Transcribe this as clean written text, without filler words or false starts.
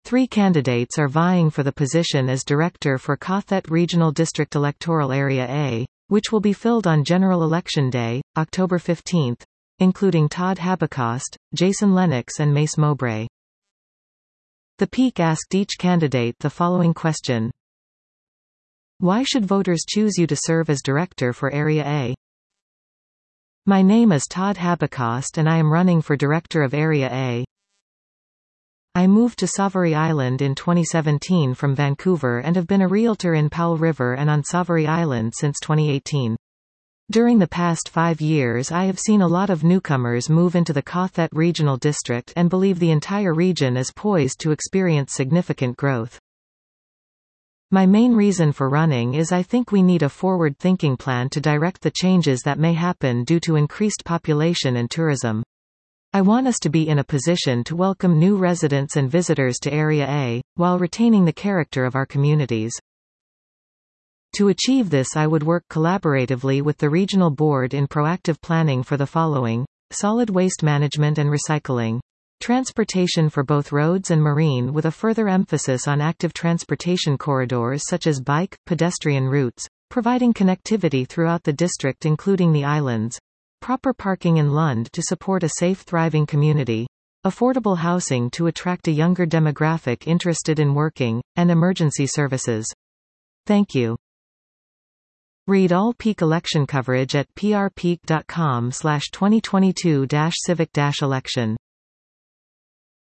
Three candidates are vying for the position as director for Kothet Regional District Electoral Area A, which will be filled on General Election Day, October 15, including Todd Habakost, Jason Lennox and Mace Mowbray. The Peak asked each candidate the following question. Why should voters choose you to serve as director for Area A? My name is Todd Habakost and I am running for director of Area A. I moved to Savory Island in 2017 from Vancouver and have been a realtor in Powell River and on Savory Island since 2018. During the past 5 years I have seen a lot of newcomers move into the Kothet Regional District and believe the entire region is poised to experience significant growth. My main reason for running is I think we need a forward-thinking plan to direct the changes that may happen due to increased population and tourism. I want us to be in a position to welcome new residents and visitors to Area A, while retaining the character of our communities. To achieve this I would work collaboratively with the regional board in proactive planning for the following: solid waste management and recycling, transportation for both roads and marine with a further emphasis on active transportation corridors such as bike, pedestrian routes, providing connectivity throughout the district including the islands, proper parking in Lund to support a safe thriving community, affordable housing to attract a younger demographic interested in working, and emergency services. Thank you. Read all Peak election coverage at prpeak.com/2022-civic-election.